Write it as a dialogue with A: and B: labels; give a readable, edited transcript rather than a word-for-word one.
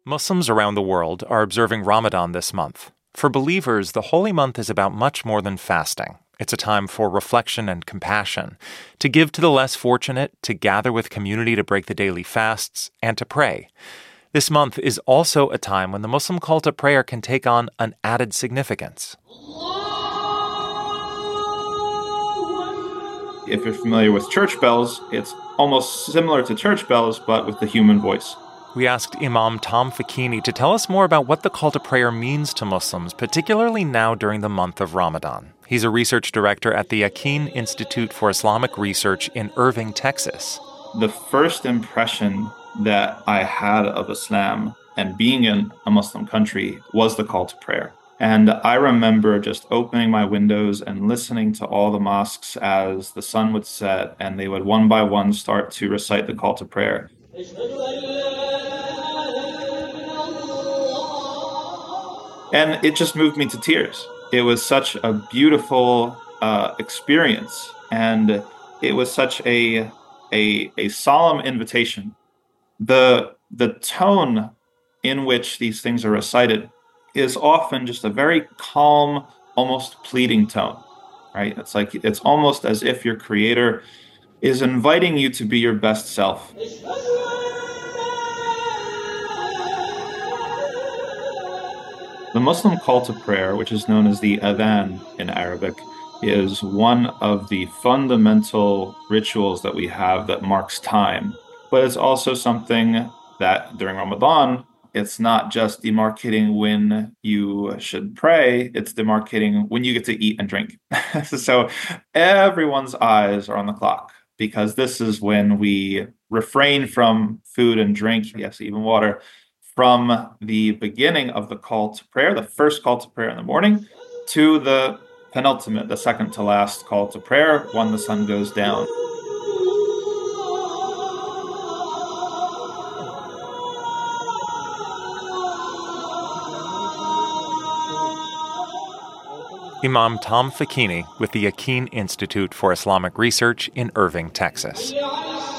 A: Muslims around the world are observing Ramadan this month. For believers, the holy month is about much more than fasting. It's a time for reflection and compassion, to give to the less fortunate, to gather with community to break the daily fasts, and to pray. This month is also a time when the Muslim call to prayer can take on an added significance.
B: If you're familiar with church bells, it's almost similar to church bells, but with the human voice.
A: We asked Imam Tom Fakini to tell us more about what the call to prayer means to Muslims, particularly now during the month of Ramadan. He's a research director at the Yaqeen Institute for Islamic Research in Irving, Texas.
B: The first impression that I had of Islam and being in a Muslim country was the call to prayer. And I remember just opening my windows and listening to all the mosques as the sun would set, and they would one by one start to recite the call to prayer. And it just moved me to tears. It was such a beautiful experience, and it was such a solemn invitation. The tone in which these things are recited is often just a very calm, almost pleading tone, right? It's almost as if your creator is inviting you to be your best self. The Muslim call to prayer, which is known as the adhan in Arabic, is one of the fundamental rituals that we have that marks time. But it's also something that during Ramadan, it's not just demarcating when you should pray, it's demarcating when you get to eat and drink. So everyone's eyes are on the clock, because this is when we refrain from food and drink, yes, even water, from the beginning of the call to prayer, the first call to prayer in the morning, to the penultimate, the second to last call to prayer when the sun goes down.
A: Imam Tom Fakini with the Yaqeen Institute for Islamic Research in Irving, Texas.